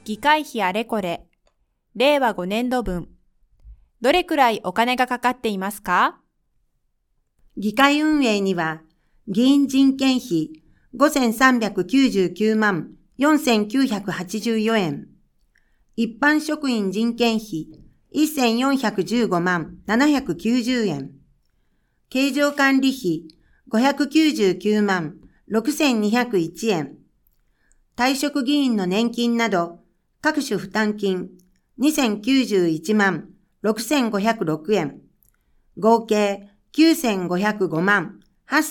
議会費あれこれ、令和5年度分、どれくらいお金がかかっていますか？ 議会運営には、議員人件費5399万4984円、一般職員人件費1415万790円、経常管理費599万6201円、退職議員の年金など各種負担金2091万6506円、合計9505万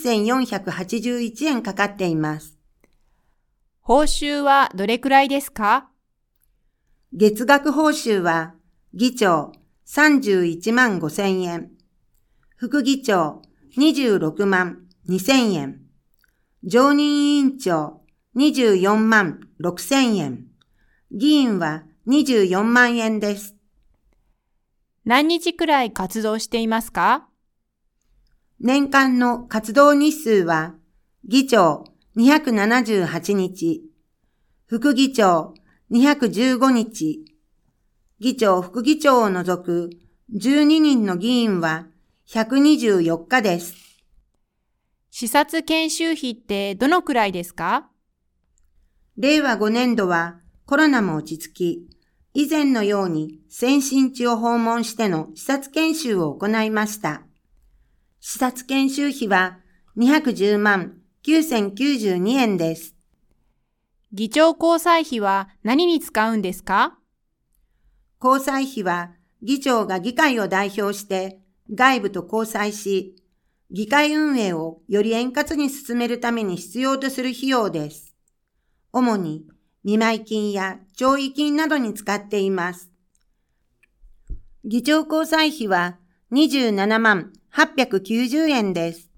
8481円かかっています。 報酬はどれくらいですか？ 月額報酬は議長31万5000円、副議長26万2000円、常任委員長24万6000円、議員は24万円です。 何日くらい活動していますか？ 年間の活動日数は、議長278日、副議長215日、議長副議長を除く12人の議員は124日です。 視察研修費ってどのくらいですか？ 令和5年度はコロナも落ち着き、以前のように先進地を訪問しての視察研修を行いました。視察研修費は210万9092円です。 議長交際費は何に使うんですか？ 交際費は議長が議会を代表して外部と交際し、議会運営をより円滑に進めるために必要とする費用です。主に見舞金や弔意金などに使っています。議長交際費は27万890円です。